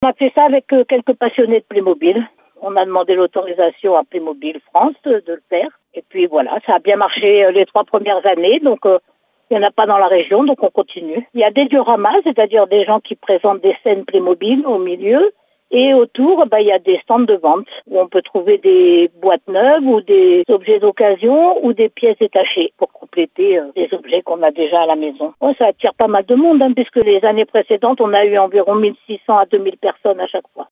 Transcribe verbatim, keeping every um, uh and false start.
On a fait ça avec euh, quelques passionnés de Playmobil. On a demandé l'autorisation à Playmobil France de, de le faire. Et puis voilà, ça a bien marché euh, les trois premières années. Donc euh, il n'y en a pas dans la région, donc on continue. Il y a des dioramas, c'est-à-dire des gens qui présentent des scènes Playmobil au milieu. Et autour, bah, il y a des stands de vente où on peut trouver des boîtes neuves ou des objets d'occasion ou des pièces détachées pour compléter euh, les objets qu'on a déjà à la maison. Oh, ça attire pas mal de monde, hein, puisque les années précédentes, on a eu environ mille six cents à deux mille personnes à chaque fois.